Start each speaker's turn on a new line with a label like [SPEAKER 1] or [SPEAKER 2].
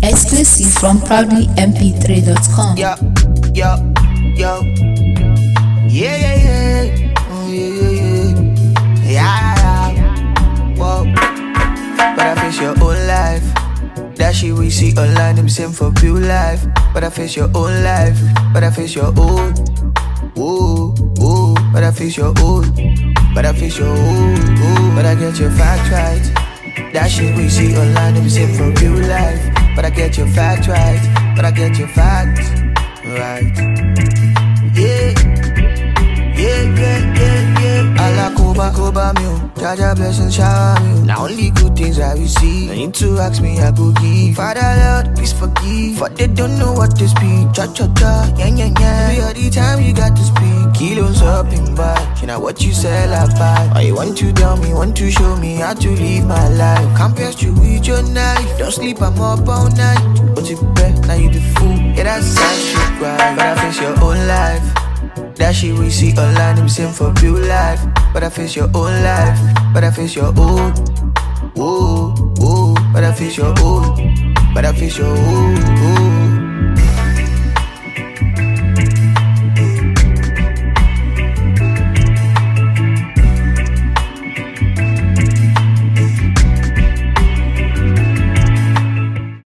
[SPEAKER 1] Exclusive from proudlymp3.com.
[SPEAKER 2] Yo. Yeah. Oh, yeah. Whoa. But I face your own life. That shit we see online, them same for real life. But I face your own life. But I face your own. Ooh. But I face your own. But I face your own. But I get your facts right. That shit we see online, them same for real life. But I get your facts right. But I get your facts right. Yeah. Allah Koba me, Jaja blessings shower me. Now only good things I will see. No need to ask me, I go give. Father Lord, please forgive. For they don't know what to speak. Cha, yeah. Every other time you got to speak. Kilos up in back. You know what you sell I buy. Why you want to tell me, want to show me how to live my life. Compares you with your knife. Don't sleep, I'm up all night. But you bet, now you the fool. Yeah, that's sad shit, right? But I face your own life. That shit we see online, them same for real life. But I face your own life. But I face your own. Ooh. But I face your own. But I face your own.